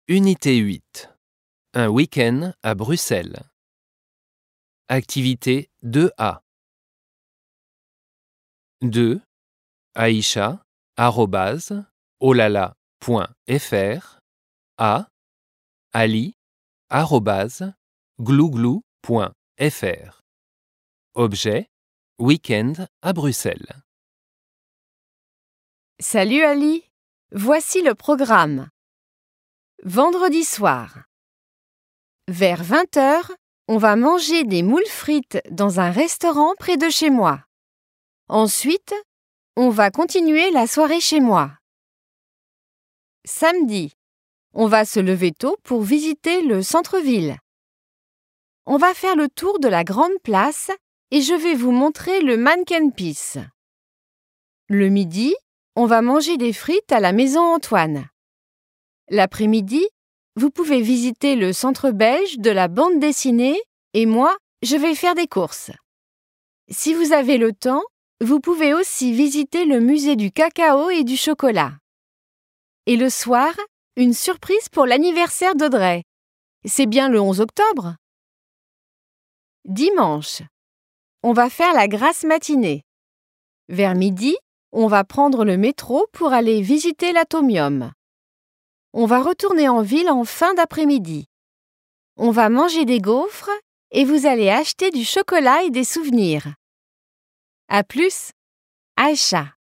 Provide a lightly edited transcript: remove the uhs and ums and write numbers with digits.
Unité 8. Un week-end à Bruxelles. Activité 2A. 2. Aïcha, @olala.fr. A. Ali, @glouglou.fr. Objet, week-end à Bruxelles. Salut Ali, voici le programme. Vendredi soir. Vers 20h, on va manger des moules frites dans un restaurant près de chez moi. Ensuite, on va continuer la soirée chez moi. Samedi, on va se lever tôt pour visiter le centre-ville. On va faire le tour de la grande place et je vais vous montrer le Mannequin Peace. Le midi, on va manger des frites à la maison Antoine. L'après-midi, vous pouvez visiter le centre belge de la bande dessinée et moi, je vais faire des courses. Si vous avez le temps, vous pouvez aussi visiter le musée du cacao et du chocolat. Et le soir, une surprise pour l'anniversaire d'Audrey. C'est bien le 11 octobre. Dimanche, on va faire la grasse matinée. Vers midi, on va prendre le métro pour aller visiter l'Atomium. On va retourner en ville en fin d'après-midi. On va manger des gaufres et vous allez acheter du chocolat et des souvenirs. À plus, Aïcha.